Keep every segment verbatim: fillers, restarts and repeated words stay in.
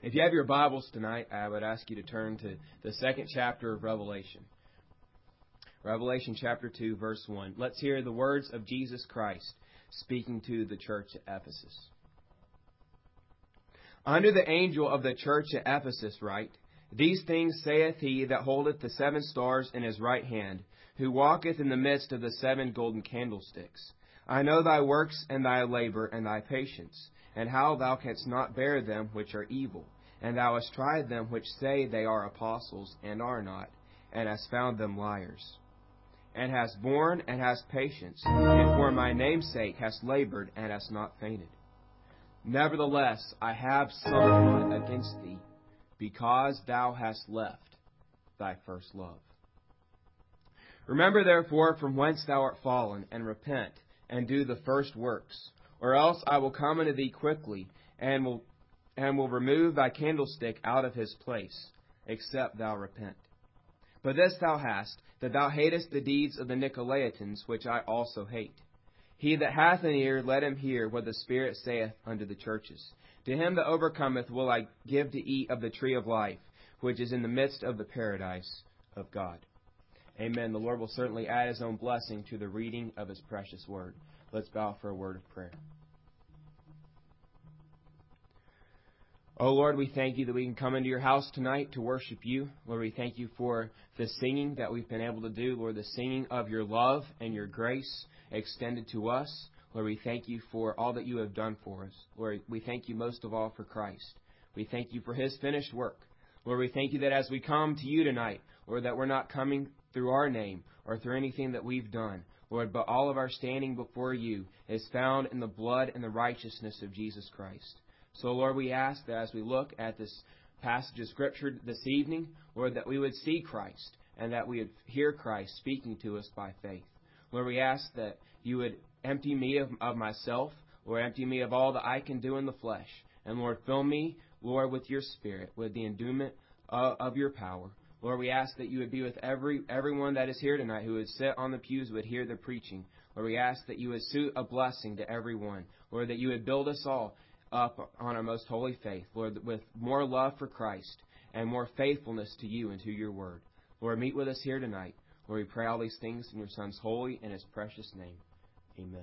If you have your Bibles tonight, I would ask you to turn to the second chapter of Revelation. Revelation chapter two, verse one. Let's hear the words of Jesus Christ speaking to the church at Ephesus. Unto the angel of the church at Ephesus write, These things saith he that holdeth the seven stars in his right hand, who walketh in the midst of the seven golden candlesticks. I know thy works and thy labor and thy patience, and how thou canst not bear them which are evil. And thou hast tried them which say they are apostles, and are not, and hast found them liars. And hast borne, and hast patience, and for my name's sake hast labored, and hast not fainted. Nevertheless, I have somewhat against thee, because thou hast left thy first love. Remember therefore from whence thou art fallen, and repent, and do the first works, or else I will come unto thee quickly, and will and will remove thy candlestick out of his place, except thou repent. But this thou hast, that thou hatest the deeds of the Nicolaitans, which I also hate. He that hath an ear, let him hear what the Spirit saith unto the churches. To him that overcometh will I give to eat of the tree of life, which is in the midst of the paradise of God. Amen. The Lord will certainly add His own blessing to the reading of His precious word. Let's bow for a word of prayer. Oh, Lord, we thank you that we can come into your house tonight to worship you. Lord, we thank you for the singing that we've been able to do. Lord, the singing of your love and your grace extended to us. Lord, we thank you for all that you have done for us. Lord, we thank you most of all for Christ. We thank you for his finished work. Lord, we thank you that as we come to you tonight, Lord, that we're not coming through our name or through anything that we've done, Lord, but all of our standing before you is found in the blood and the righteousness of Jesus Christ. So, Lord, we ask that as we look at this passage of Scripture this evening, Lord, that we would see Christ and that we would hear Christ speaking to us by faith. Lord, we ask that you would empty me of, of myself, Lord, empty me of all that I can do in the flesh. And, Lord, fill me, Lord, with your Spirit, with the endowment of, of your power. Lord, we ask that you would be with every everyone that is here tonight who would sit on the pews, would hear the preaching. Lord, we ask that you would suit a blessing to everyone. Lord, that you would build us all up on our most holy faith, Lord, with more love for Christ and more faithfulness to you and to your word. Lord, meet with us here tonight. Lord, we pray all these things in your Son's holy and his precious name. Amen.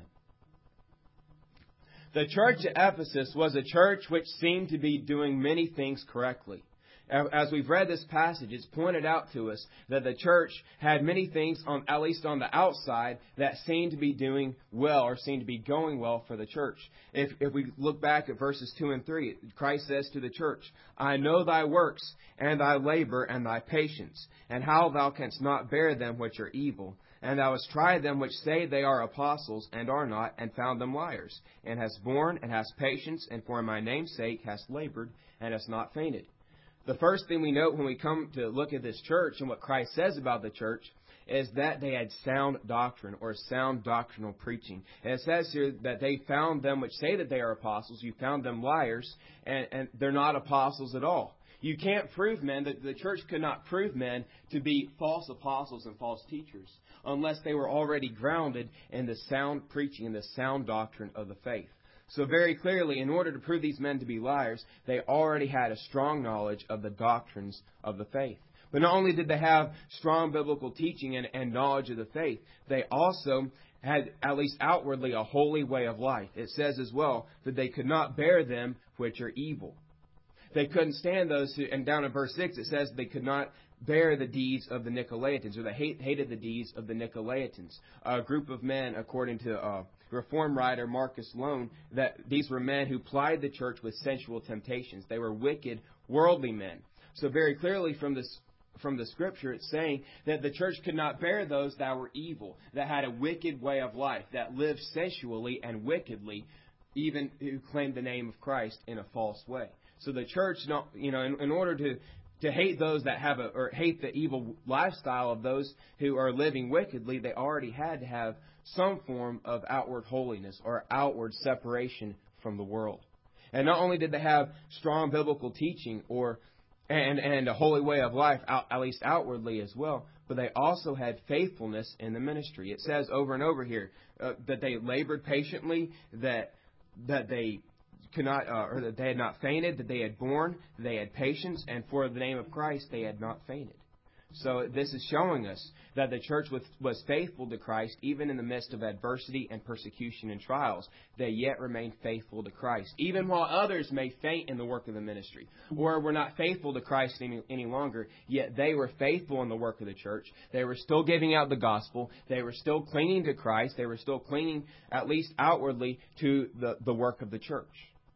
The church at Ephesus was a church which seemed to be doing many things correctly. As we've read this passage, it's pointed out to us that the church had many things, on, at least on the outside, that seemed to be doing well or seemed to be going well for the church. If, if we look back at verses two and three, Christ says to the church, I know thy works and thy labor and thy patience, and how thou canst not bear them which are evil. And thou hast tried them which say they are apostles, and are not, and found them liars. And hast borne, and hast patience, and for my name's sake hast labored, and hast not fainted. The first thing we note when we come to look at this church and what Christ says about the church is that they had sound doctrine or sound doctrinal preaching. And it says here that they found them which say that they are apostles. You found them liars, and, and they're not apostles at all. You can't prove men, that the church could not prove men to be false apostles and false teachers unless they were already grounded in the sound preaching and the sound doctrine of the faith. So very clearly, in order to prove these men to be liars, they already had a strong knowledge of the doctrines of the faith. But not only did they have strong biblical teaching and, and knowledge of the faith, they also had, at least outwardly, a holy way of life. It says as well that they could not bear them which are evil. They couldn't stand those who, and down in verse six it says they could not bear the deeds of the Nicolaitans, or they hate, hated the deeds of the Nicolaitans, a group of men, according to uh, Reform writer Marcus Loane, that these were men who plied the church with sensual temptations. They were wicked, worldly men. So very clearly from this from the Scripture, it's saying that the church could not bear those that were evil, that had a wicked way of life, that lived sensually and wickedly, even who claimed the name of Christ in a false way. So the church, you know, in, in order to, to hate those that have a, or hate the evil lifestyle of those who are living wickedly, they already had to have some form of outward holiness or outward separation from the world. And not only did they have strong biblical teaching or and, and a holy way of life, out, at least outwardly as well, but they also had faithfulness in the ministry. It says over and over here uh, that they labored patiently, that that they could not, uh, or that they had not fainted, that they had borne, that they had patience, and for the name of Christ they had not fainted. So this is showing us that the church was, was faithful to Christ even in the midst of adversity and persecution and trials. They yet remained faithful to Christ, even while others may faint in the work of the ministry or were not faithful to Christ any, any longer. Yet they were faithful in the work of the church. They were still giving out the gospel. They were still clinging to Christ. They were still clinging, at least outwardly, to the, the work of the church.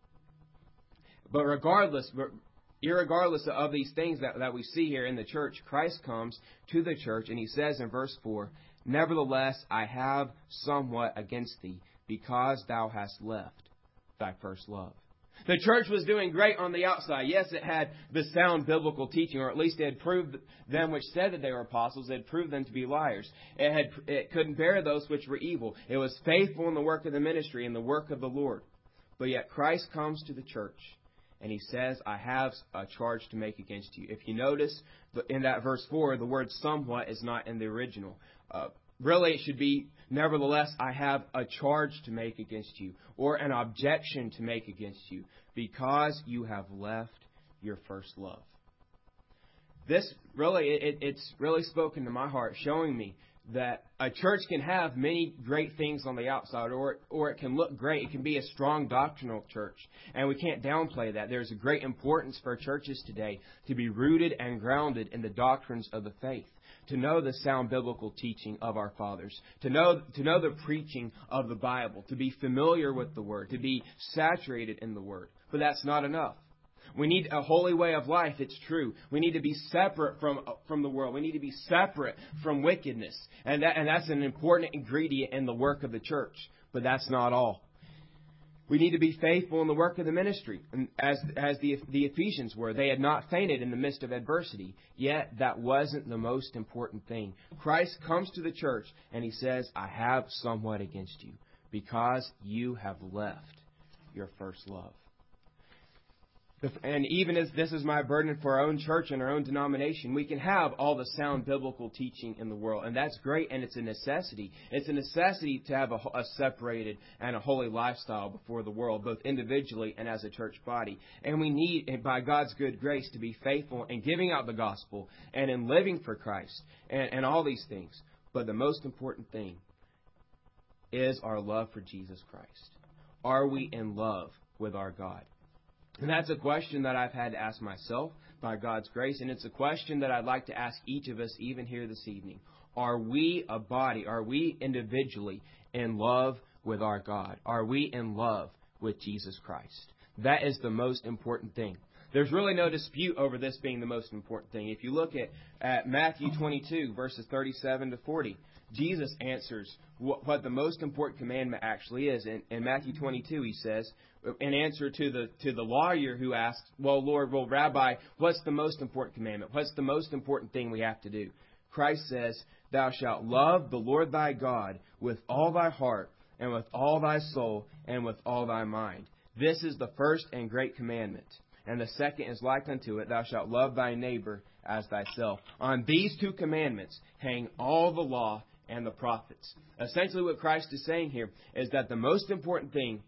But regardless, Irregardless of these things that, that we see here in the church, Christ comes to the church and He says in verse four, "Nevertheless, I have somewhat against thee, because thou hast left thy first love." The church was doing great on the outside. Yes, it had the sound biblical teaching, or at least it had proved them which said that they were apostles. It had proved them to be liars. It had it couldn't bear those which were evil. It was faithful in the work of the ministry and the work of the Lord. But yet Christ comes to the church. And He says, "I have a charge to make against you." If you notice, in that verse four, the word "somewhat" is not in the original. Uh, really, it should be, "Nevertheless, I have a charge to make against you," or an objection to make against you, because you have left your first love. This really, it, it's really spoken to my heart, showing me that a church can have many great things on the outside, or or it can look great. It can be a strong doctrinal church, and we can't downplay that. There's a great importance for churches today to be rooted and grounded in the doctrines of the faith, to know the sound biblical teaching of our fathers, to know to know the preaching of the Bible, to be familiar with the Word, to be saturated in the Word. But that's not enough. We need a holy way of life, it's true. We need to be separate from from the world. We need to be separate from wickedness. And that, and that's an important ingredient in the work of the church. But that's not all. We need to be faithful in the work of the ministry, as as the, the Ephesians were. They had not fainted in the midst of adversity. Yet that wasn't the most important thing. Christ comes to the church and He says, "I have somewhat against you, because you have left your first love." And even as this is my burden for our own church and our own denomination, we can have all the sound biblical teaching in the world. And that's great, and it's a necessity. It's a necessity to have a, a separated and a holy lifestyle before the world, both individually and as a church body. And we need, by God's good grace, to be faithful in giving out the gospel and in living for Christ and, and all these things. But the most important thing is our love for Jesus Christ. Are we in love with our God? And that's a question that I've had to ask myself by God's grace, and it's a question that I'd like to ask each of us even here this evening. Are we a body, are we individually in love with our God? Are we in love with Jesus Christ? That is the most important thing. There's really no dispute over this being the most important thing. If you look at, at Matthew twenty-two, verses thirty-seven to forty, Jesus answers what, what the most important commandment actually is. In, in Matthew twenty-two, He says, in answer to the to the lawyer who asked, "Well, Lord, well, Rabbi, what's the most important commandment? What's the most important thing we have to do?" Christ says, "Thou shalt love the Lord thy God with all thy heart, and with all thy soul, and with all thy mind. This is the first and great commandment. And the second is like unto it, thou shalt love thy neighbor as thyself. On these two commandments hang all the law and the prophets." Essentially what Christ is saying here is that the most important thing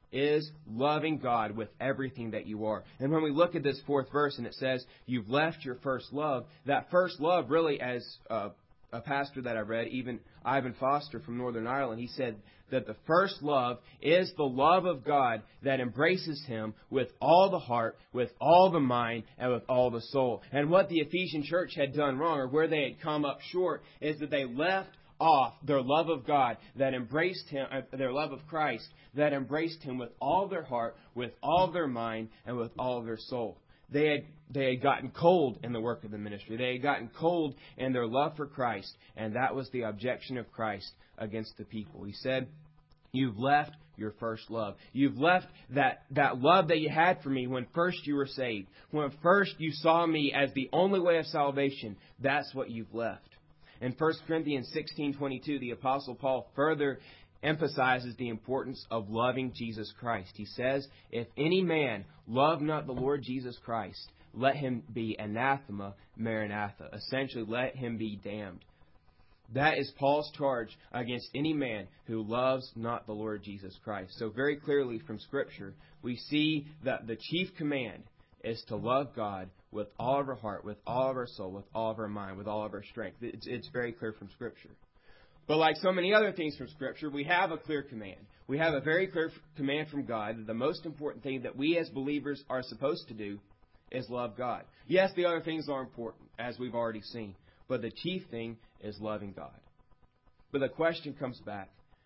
is loving God with everything that you are. And when we look at this fourth verse and it says, "You've left your first love," that first love really, as uh, a pastor that I read, even Ivan Foster from Northern Ireland, he said that the first love is the love of God that embraces Him with all the heart, with all the mind, and with all the soul. And what the Ephesian church had done wrong, or where they had come up short, is that they left off their love of God, that embraced Him, uh, their love of Christ, that embraced Him with all their heart, with all their mind, and with all their soul. They had, they had gotten cold in the work of the ministry. They had gotten cold in their love for Christ, and that was the objection of Christ against the people. He said, "You've left your first love. You've left that, that love that you had for me when first you were saved. When first you saw me as the only way of salvation. That's what you've left." In First Corinthians sixteen twenty-two, the Apostle Paul further emphasizes the importance of loving Jesus Christ. He says, "If any man love not the Lord Jesus Christ, let him be anathema, maranatha." Essentially, let him be damned. That is Paul's charge against any man who loves not the Lord Jesus Christ. So very clearly from Scripture, we see that the chief command is to love God with all of our heart, with all of our soul, with all of our mind, with all of our strength. It's, it's very clear from Scripture. But like so many other things from Scripture, we have a clear command. We have a very clear command from God that the most important thing that we as believers are supposed to do is love God. Yes, the other things are important, as we've already seen. But the chief thing is loving God. But the question comes back.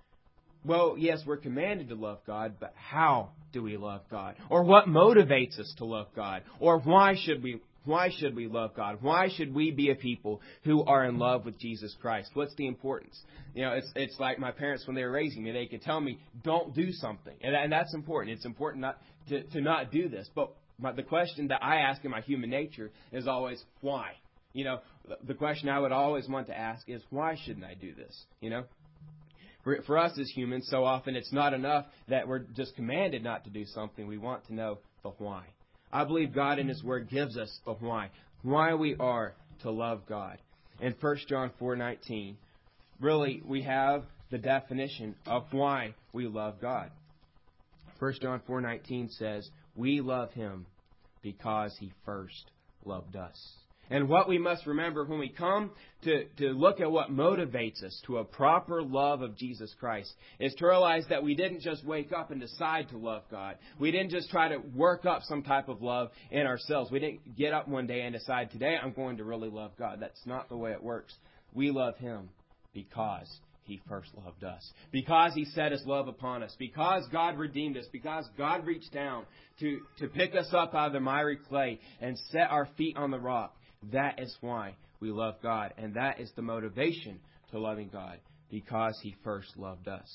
Well, yes, we're commanded to love God, but how do we love God? Or what motivates us to love God? Or why should we why should we love God? Why should we be a people who are in love with Jesus Christ? What's the importance? You know, it's it's like my parents when they were raising me, they could tell me, don't do something. And, and that's important. It's important not to, to not do this. But my, the question that I ask in my human nature is always, why? You know, the question I would always want to ask is, why shouldn't I do this? You know, for, for us as humans, so often it's not enough that we're just commanded not to do something. We want to know the why. I believe God in His Word gives us the why, why we are to love God. In First John four nineteen, really, we have the definition of why we love God. First John four nineteen says, we love Him because He first loved us. And what we must remember when we come to, to look at what motivates us to a proper love of Jesus Christ is to realize that we didn't just wake up and decide to love God. We didn't just try to work up some type of love in ourselves. We didn't get up one day and decide, today I'm going to really love God. That's not the way it works. We love Him because He first loved us. Because He set His love upon us. Because God redeemed us. Because God reached down to, to pick us up out of the miry clay and set our feet on the rock. That is why we love God. And that is the motivation to loving God. Because He first loved us.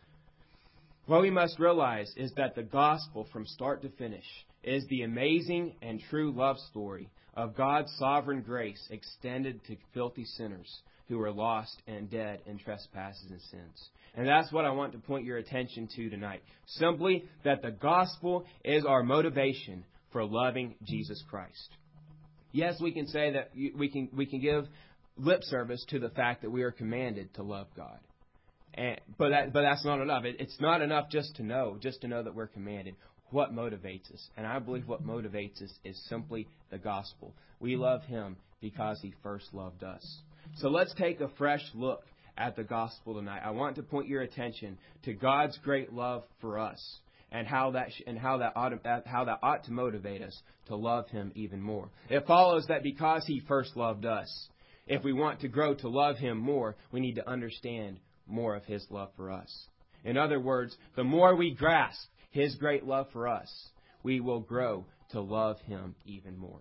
What we must realize is that the gospel from start to finish is the amazing and true love story of God's sovereign grace extended to filthy sinners who are lost and dead in trespasses and sins. And that's what I want to point your attention to tonight. Simply that the gospel is our motivation for loving Jesus Christ. Yes, we can say that we can we can give lip service to the fact that we are commanded to love God. And, but that, but that's not enough. It, it's not enough just to know, just to know that we're commanded. What motivates us? And I believe what motivates us is simply the gospel. We love Him because He first loved us. So let's take a fresh look at the gospel tonight. I want to point your attention to God's great love for us. And how that sh- and how that ought to, how that ought to motivate us to love Him even more. It follows that because He first loved us, if we want to grow to love Him more, we need to understand more of His love for us. In other words, the more we grasp His great love for us, we will grow to love Him even more.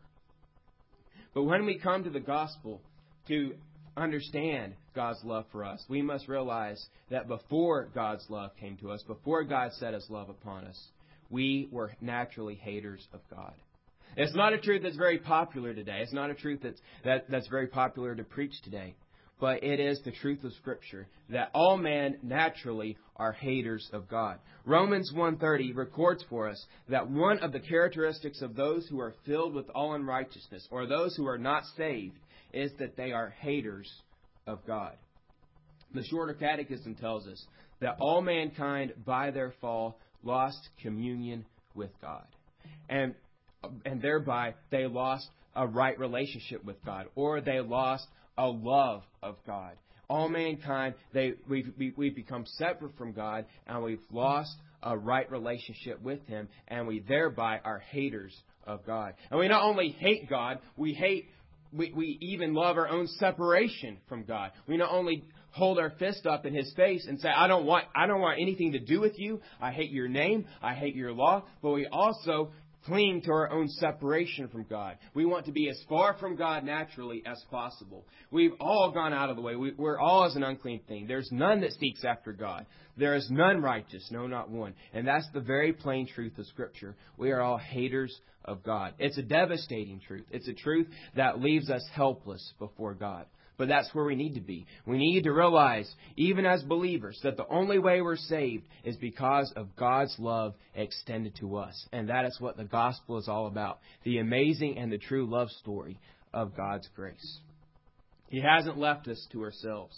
But when we come to the gospel to understand God's love for us, we must realize that before God's love came to us, before God set His love upon us, we were naturally haters of God. It's not a truth that's very popular today. It's not a truth that's, that, that's very popular to preach today. But it is the truth of Scripture that all men naturally are haters of God. Romans one thirty records for us that one of the characteristics of those who are filled with all unrighteousness, or those who are not saved, is that they are haters of God. The Shorter Catechism tells us that all mankind, by their fall, lost communion with God. And, and thereby, they lost a right relationship with God, or they lost a love of God. All mankind, they we've, we've become separate from God, and we've lost a right relationship with Him, and we thereby are haters of God. And we not only hate God, we hate We, we even love our own separation from God. We not only hold our fist up in His face and say, I don't want I don't want anything to do with you. I hate your name. I hate your law. But we also cling to our own separation from God. We want to be as far from God naturally as possible. We've all gone out of the way. We, we're all as an unclean thing. There's none that seeks after God. There is none righteous, no, not one. And that's the very plain truth of Scripture. We are all haters of God. It's a devastating truth. It's a truth that leaves us helpless before God. But that's where we need to be. We need to realize, even as believers, that the only way we're saved is because of God's love extended to us. And that is what the gospel is all about. The amazing and the true love story of God's grace. He hasn't left us to ourselves.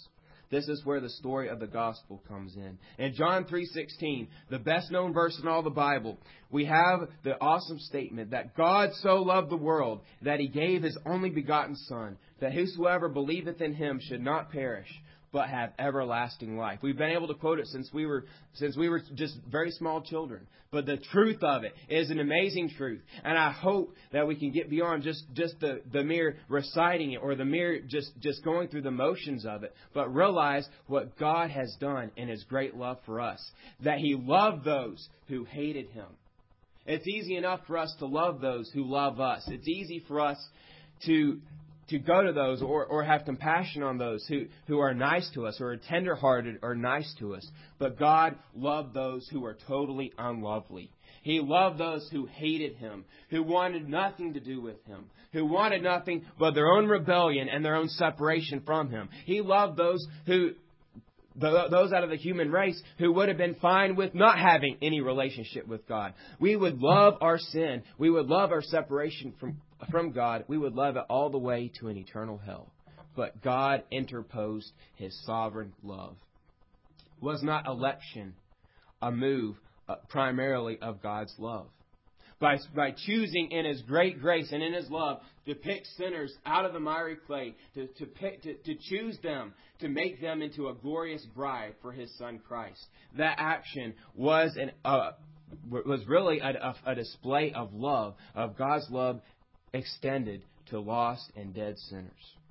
This is where the story of the gospel comes in. In John three sixteen, the best known verse in all the Bible, we have the awesome statement that God so loved the world that He gave His only begotten Son, that whosoever believeth in Him should not perish, but have everlasting life. We've been able to quote it since we were since we were just very small children. But the truth of it is an amazing truth. And I hope that we can get beyond just, just the, the mere reciting it or the mere just, just going through the motions of it, but realize what God has done in His great love for us. That He loved those who hated Him. It's easy enough for us to love those who love us. It's easy for us to to go to those or, or have compassion on those who, who are nice to us or are tenderhearted or nice to us. But God loved those who are totally unlovely. He loved those who hated Him, who wanted nothing to do with Him, who wanted nothing but their own rebellion and their own separation from Him. He loved those who those out of the human race who would have been fine with not having any relationship with God. We would love our sin. We would love our separation from from God. We would love it all the way to an eternal hell. But God interposed His sovereign love. Was not election a move uh, primarily of God's love? By, by choosing in His great grace and in His love to pick sinners out of the miry clay, to, to, pick, to, to choose them, to make them into a glorious bride for His Son Christ. That action was an uh, was really a, a, a display of love, of God's love extended to lost and dead sinners.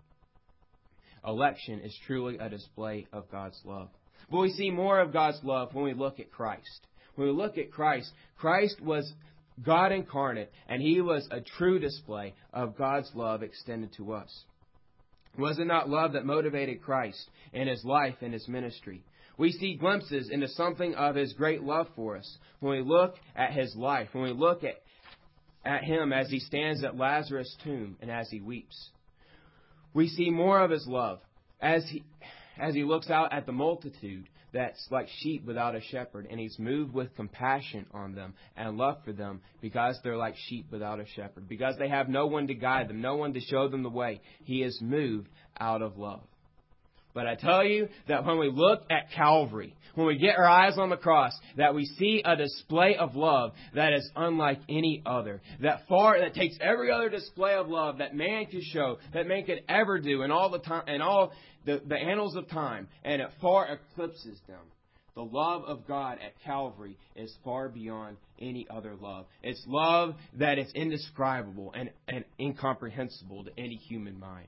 Election is truly a display of God's love. But we see more of God's love when we look at Christ. When we look at Christ, Christ was God incarnate, and He was a true display of God's love extended to us. Was it not love that motivated Christ in His life and His ministry? We see glimpses into something of His great love for us when we look at His life, when we look at, at Him as He stands at Lazarus' tomb and as He weeps. We see more of His love as He, as He looks out at the multitude that's like sheep without a shepherd, and He's moved with compassion on them and love for them because they're like sheep without a shepherd, because they have no one to guide them, no one to show them the way. He is moved out of love. But I tell you that when we look at Calvary, when we get our eyes on the cross, that we see a display of love that is unlike any other. That far that takes every other display of love that man could show, that man could ever do in all the time, in all the, the annals of time, and it far eclipses them. The love of God at Calvary is far beyond any other love. It's love that is indescribable and, and incomprehensible to any human mind.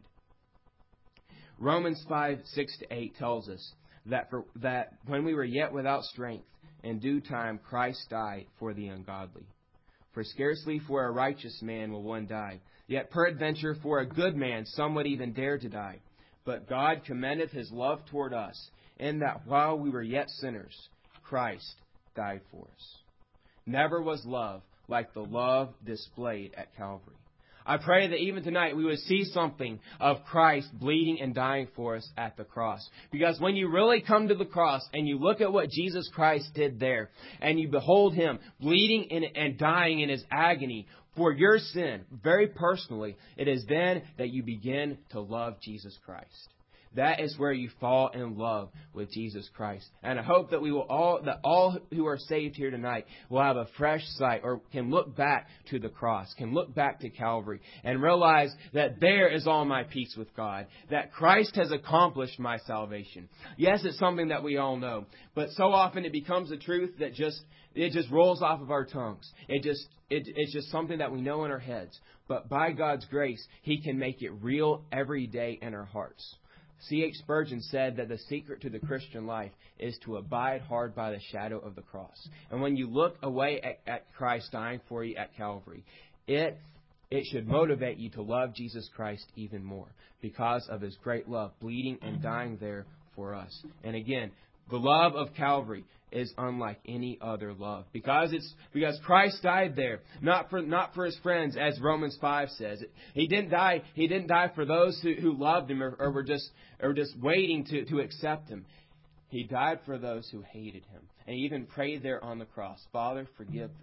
Romans five, six to eight tells us that for, that when we were yet without strength, in due time Christ died for the ungodly. For scarcely for a righteous man will one die, yet peradventure for a good man some would even dare to die. But God commendeth His love toward us, in that while we were yet sinners, Christ died for us. Never was love like the love displayed at Calvary. I pray that even tonight we would see something of Christ bleeding and dying for us at the cross. Because when you really come to the cross and you look at what Jesus Christ did there, and you behold Him bleeding and dying in His agony for your sin, very personally, it is then that you begin to love Jesus Christ. That is where you fall in love with Jesus Christ. And I hope that we will all, that all who are saved here tonight will have a fresh sight, or can look back to the cross, can look back to Calvary and realize that there is all my peace with God, that Christ has accomplished my salvation. Yes, it's something that we all know, but so often it becomes a truth that just, it just rolls off of our tongues. It just, it, it's just something that we know in our heads. But by God's grace, He can make it real every day in our hearts. C H Spurgeon said that the secret to the Christian life is to abide hard by the shadow of the cross. And when you look away at, at Christ dying for you at Calvary, it it should motivate you to love Jesus Christ even more because of His great love, bleeding and dying there for us. And again, the love of Calvary is unlike any other love, because it's because Christ died there, not for not for His friends, as Romans five says. He didn't die. He didn't die for those who, who loved Him or, or were just or just waiting to, to accept Him. He died for those who hated Him, and He even prayed there on the cross, "Father, forgive them,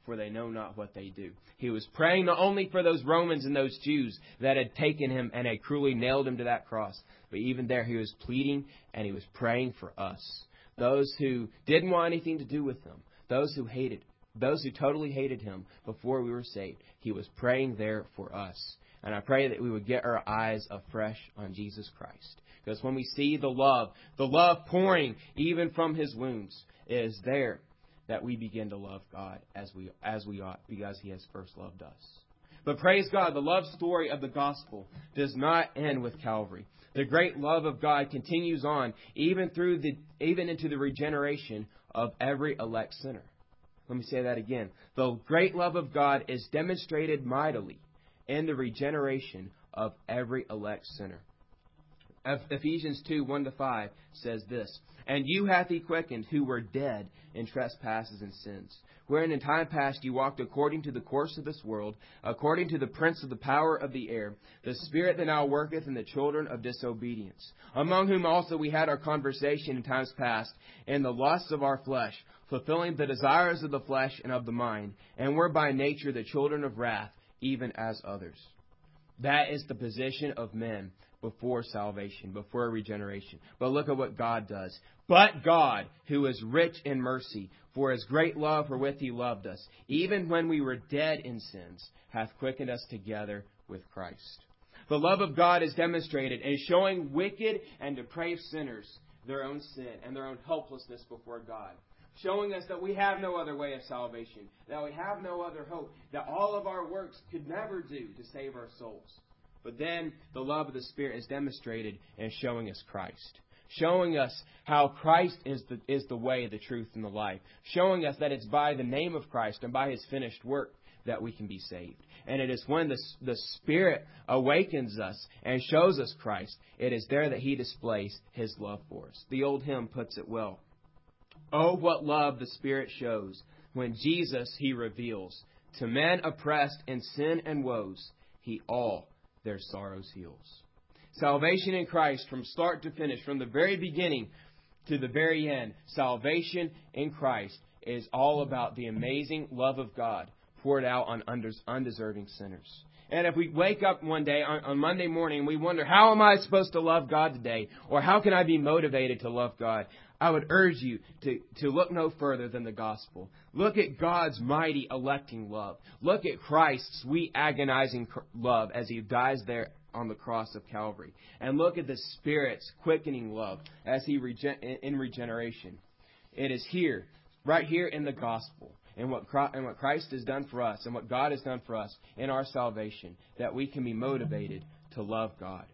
for they know not what they do. He was praying not only for those Romans and those Jews that had taken him and had cruelly nailed him to that cross, but even there he was pleading and he was praying for us. Those who didn't want anything to do with him, those who hated, those who totally hated him before we were saved, he was praying there for us. And I pray that we would get our eyes afresh on Jesus Christ. Because when we see the love, the love pouring even from his wounds, it is there that we begin to love God as we as we ought, because he has first loved us. But praise God, the love story of the gospel does not end with Calvary. The great love of God continues on even through the even into the regeneration of every elect sinner. Let me say that again. The great love of God is demonstrated mightily in the regeneration of every elect sinner. Ephesians two, one to five says this, "And you hath he quickened, who were dead in trespasses and sins, wherein in time past you walked according to the course of this world, according to the prince of the power of the air, the spirit that now worketh in the children of disobedience, among whom also we had our conversation in times past, in the lusts of our flesh, fulfilling the desires of the flesh and of the mind, and were by nature the children of wrath, even as others." That is the position of men before salvation, before regeneration. But look at what God does. "But God, who is rich in mercy, for his great love wherewith he loved us, even when we were dead in sins, hath quickened us together with Christ." The love of God is demonstrated in showing wicked and depraved sinners their own sin and their own helplessness before God. Showing us that we have no other way of salvation, that we have no other hope, that all of our works could never do to save our souls. But then the love of the Spirit is demonstrated in showing us Christ. Showing us how Christ is the, is the way, the truth, and the life. Showing us that it's by the name of Christ and by his finished work that we can be saved. And it is when the, the Spirit awakens us and shows us Christ, it is there that he displays his love for us. The old hymn puts it well. "Oh, what love the Spirit shows when Jesus he reveals. To men oppressed in sin and woes, he all their sorrows heals." Salvation in Christ from start to finish, from the very beginning to the very end, salvation in Christ is all about the amazing love of God poured out on undeserving sinners. And if we wake up one day on, on Monday morning and we wonder, how am I supposed to love God today? Or how can I be motivated to love God? I would urge you to, to look no further than the gospel. Look at God's mighty electing love. Look at Christ's sweet agonizing love as he dies there on the cross of Calvary. And look at the Spirit's quickening love as he regen- in regeneration. It is here, right here in the gospel, and what and what Christ has done for us and what God has done for us in our salvation, that we can be motivated to love God.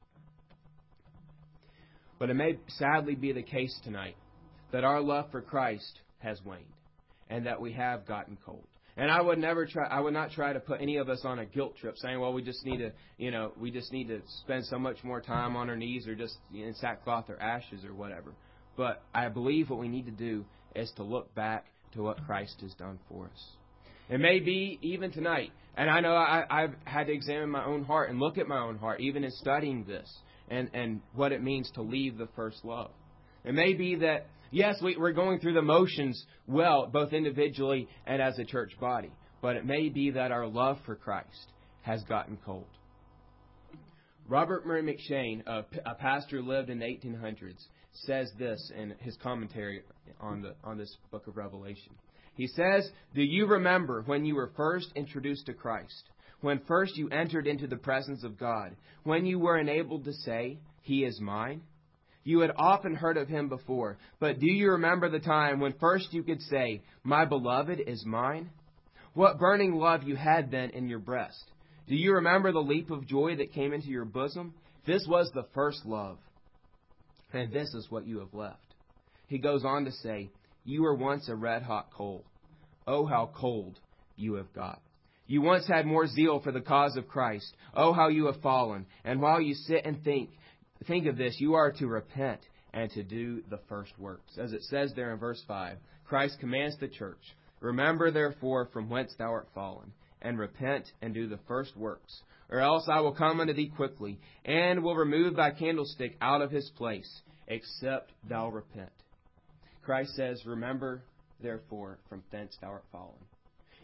But it may sadly be the case tonight that our love for Christ has waned and that we have gotten cold. And I would never try, I would not try to put any of us on a guilt trip saying, well, we just need to, you know, we just need to spend so much more time on our knees or just in sackcloth or ashes or whatever. But I believe what we need to do is to look back to what Christ has done for us. It may be even tonight, and I know I, I've had to examine my own heart and look at my own heart, even in studying this, and, and what it means to leave the first love. It may be that, yes, we, we're going through the motions well, both individually and as a church body, but it may be that our love for Christ has gotten cold. Robert Murray McCheyne, a, a pastor who lived in the eighteen hundreds, says this in his commentary on the on this book of Revelation. He says, "Do you remember when you were first introduced to Christ, when first you entered into the presence of God, when you were enabled to say, 'He is mine'? You had often heard of him before, but do you remember the time when first you could say, 'My beloved is mine'? What burning love you had then in your breast. Do you remember the leap of joy that came into your bosom? This was the first love. And this is what you have left." He goes on to say, "You were once a red-hot coal. Oh, how cold you have got. You once had more zeal for the cause of Christ. Oh, how you have fallen. And while you sit and think, think of this, you are to repent and to do the first works." As it says there in verse five, Christ commands the church, "Remember therefore from whence thou art fallen, and repent and do the first works. Or else I will come unto thee quickly, and will remove thy candlestick out of his place, except thou repent." Christ says, "Remember therefore from thence thou art fallen."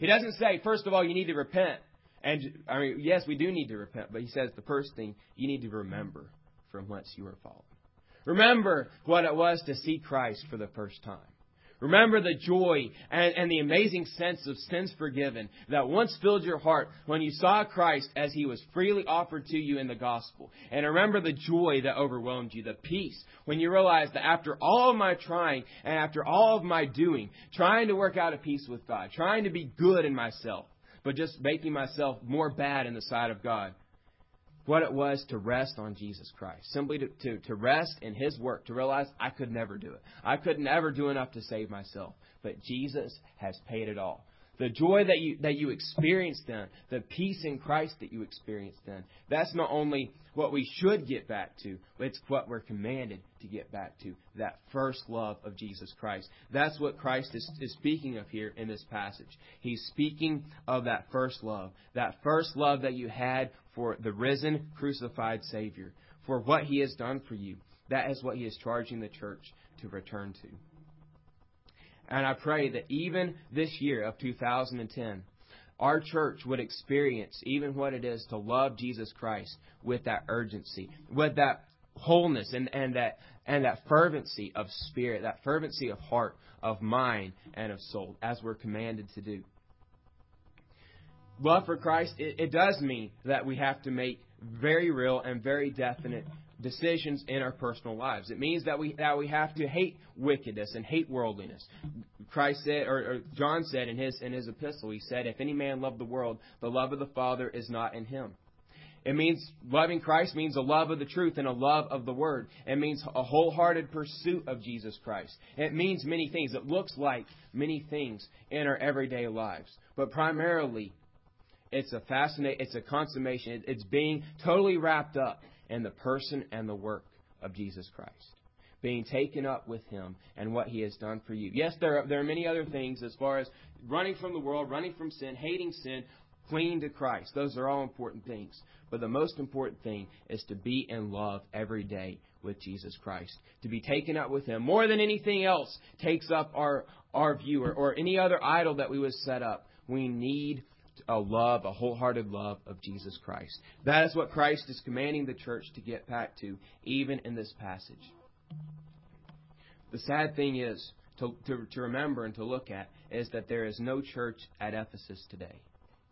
He doesn't say, first of all, you need to repent. And, I mean, yes, we do need to repent, but He says the first thing, you need to remember from whence you were fallen. Remember what it was to see Christ for the first time. Remember the joy and, and the amazing sense of sins forgiven that once filled your heart when you saw Christ as He was freely offered to you in the gospel. And remember the joy that overwhelmed you, the peace, when you realized that after all of my trying and after all of my doing, trying to work out a peace with God, trying to be good in myself, but just making myself more bad in the sight of God, what it was to rest on Jesus Christ. Simply to, to, to rest in His work, to realize I could never do it. I could never do enough to save myself. But Jesus has paid it all. The joy that you that you experienced then, the peace in Christ that you experienced then, that's not only what we should get back to, but it's what we're commanded to get back to, that first love of Jesus Christ. That's what Christ is, is speaking of here in this passage. He's speaking of that first love, that first love that you had for the risen, crucified Savior, for what He has done for you. That is what He is charging the church to return to. And I pray that even this year of two thousand ten, our church would experience even what it is to love Jesus Christ with that urgency, with that wholeness and, and that and that fervency of spirit, that fervency of heart, of mind, and of soul, as we're commanded to do. Love for Christ, it, it does mean that we have to make very real and very definite decisions in our personal lives. It means that we that we have to hate wickedness and hate worldliness. Christ said, or, or John said in his in his epistle, he said, "If any man love the world, the love of the Father is not in him." It means loving Christ means a love of the truth and a love of the Word. It means a wholehearted pursuit of Jesus Christ. It means many things. It looks like many things in our everyday lives, but primarily, it's a fascinate. It's a consummation. It's being totally wrapped up in the person and the work of Jesus Christ, being taken up with Him and what He has done for you. Yes, there are, there are many other things as far as running from the world, running from sin, hating sin, clinging to Christ. Those are all important things. But the most important thing is to be in love every day with Jesus Christ, to be taken up with Him. More than anything else takes up our, our view or, or any other idol that we would set up. We need a love, a wholehearted love of Jesus Christ. That is what Christ is commanding the church to get back to, even in this passage. The sad thing is, to, to, to remember and to look at, is that there is no church at Ephesus today.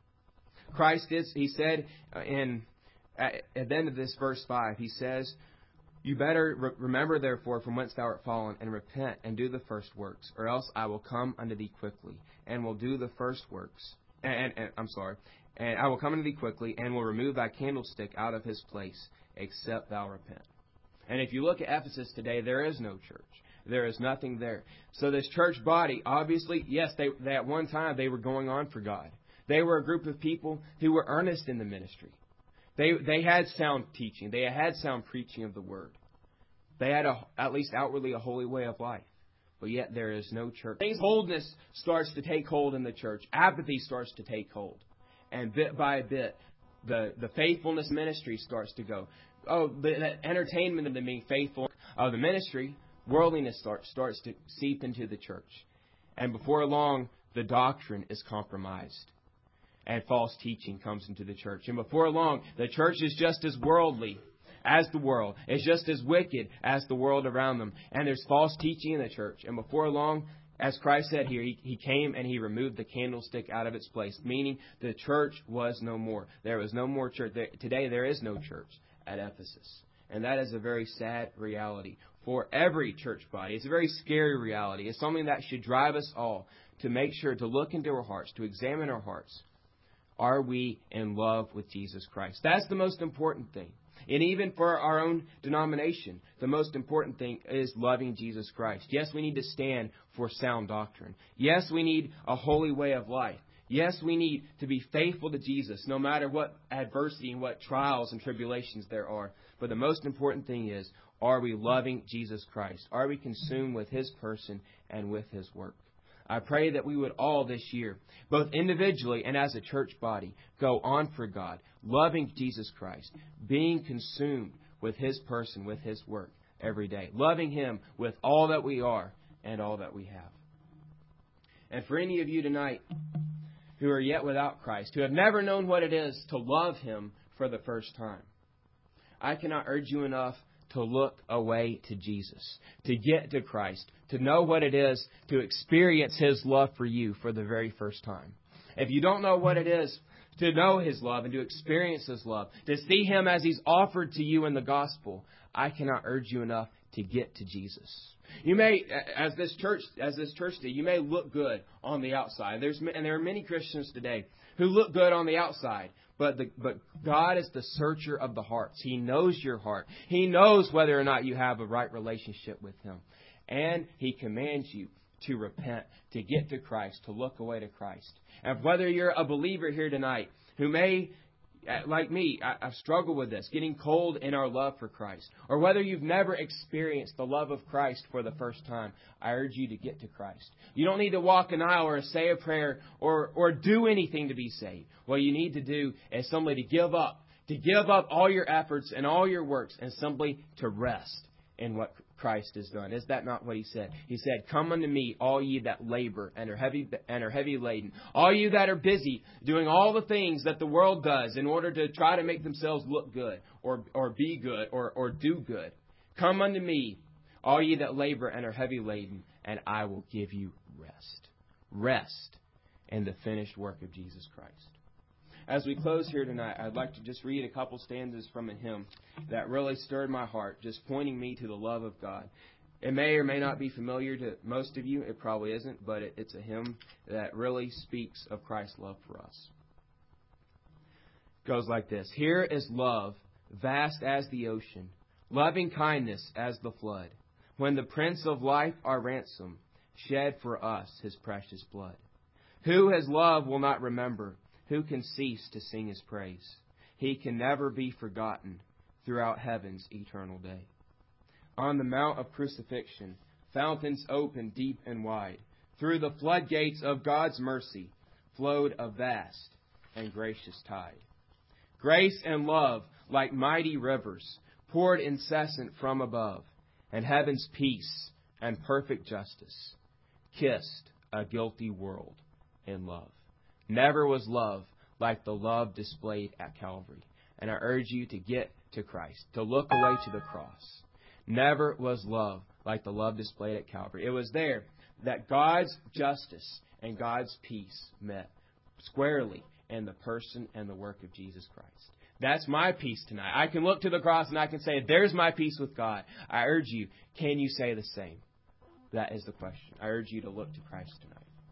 Christ is, He said in at, at the end of this verse five, He says, "You better re- remember therefore from whence thou art fallen, and repent, and do the first works, or else I will come unto thee quickly, and will do the first works." And, and, and I'm sorry. "And I will come unto thee quickly, and will remove thy candlestick out of his place, except thou repent." And if you look at Ephesus today, there is no church. There is nothing there. So this church body, obviously, yes, they, they at one time they were going on for God. They were a group of people who were earnest in the ministry. They they had sound teaching. They had sound preaching of the Word. They had a, at least outwardly a holy way of life. But yet there is no church. Boldness starts to take hold in the church. Apathy starts to take hold. And bit by bit, the, the faithfulness ministry starts to go. Oh, the, the entertainment of the being faithful of the ministry, worldliness starts, starts to seep into the church. And before long, the doctrine is compromised. And false teaching comes into the church. And before long, the church is just as worldly as the world. It's just as wicked as the world around them. And there's false teaching in the church. And before long, as Christ said here, he, he came and He removed the candlestick out of its place, meaning the church was no more. There was no more church. There, today there is no church at Ephesus. And that is a very sad reality for every church body. It's a very scary reality. It's something that should drive us all to make sure to look into our hearts, to examine our hearts. Are we in love with Jesus Christ? That's the most important thing. And even for our own denomination, the most important thing is loving Jesus Christ. Yes, we need to stand for sound doctrine. Yes, we need a holy way of life. Yes, we need to be faithful to Jesus, no matter what adversity and what trials and tribulations there are. But the most important thing is, are we loving Jesus Christ? Are we consumed with His person and with His work? I pray that we would all this year, both individually and as a church body, go on for God, loving Jesus Christ, being consumed with His person, with His work every day, loving Him with all that we are and all that we have. And for any of you tonight who are yet without Christ, who have never known what it is to love Him for the first time. I cannot urge you enough to look away to Jesus, to get to Christ, to know what it is to experience His love for you for the very first time. If you don't know what it is to know His love and to experience His love, to see Him as He's offered to you in the gospel, I cannot urge you enough to get to Jesus. You may, as this church, as this church did, you may look good on the outside. There's, and there are many Christians today who look good on the outside, but the, but God is the searcher of the hearts. He knows your heart. He knows whether or not you have a right relationship with Him, and He commands you to repent, to get to Christ, to look away to Christ. And whether you're a believer here tonight who may, like me, I've struggled with this, getting cold in our love for Christ. Or whether you've never experienced the love of Christ for the first time, I urge you to get to Christ. You don't need to walk an aisle or say a prayer or, or do anything to be saved. What you need to do is simply to give up, to give up all your efforts and all your works and simply to rest in what Christ has done. Is that not what He said? He said, "Come unto me, all ye that labor and are heavy and are heavy laden, all you that are busy doing all the things that the world does in order to try to make themselves look good or or be good or or do good. Come unto me, all ye that labor and are heavy laden, and I will give you rest." Rest in the finished work of Jesus Christ. As we close here tonight, I'd like to just read a couple stanzas from a hymn that really stirred my heart, just pointing me to the love of God. It may or may not be familiar to most of you. It probably isn't, but it, it's a hymn that really speaks of Christ's love for us. It goes like this. Here is love, vast as the ocean, loving kindness as the flood, when the Prince of Life, our ransom, shed for us His precious blood. Who His love will not remember? Who can cease to sing His praise? He can never be forgotten throughout heaven's eternal day. On the Mount of Crucifixion, fountains opened deep and wide. Through the floodgates of God's mercy flowed a vast and gracious tide. Grace and love, like mighty rivers, poured incessant from above, and heaven's peace and perfect justice kissed a guilty world in love. Never was love like the love displayed at Calvary. And I urge you to get to Christ, to look away to the cross. Never was love like the love displayed at Calvary. It was there that God's justice and God's peace met squarely in the person and the work of Jesus Christ. That's my peace tonight. I can look to the cross and I can say, there's my peace with God. I urge you, can you say the same? That is the question. I urge you to look to Christ tonight.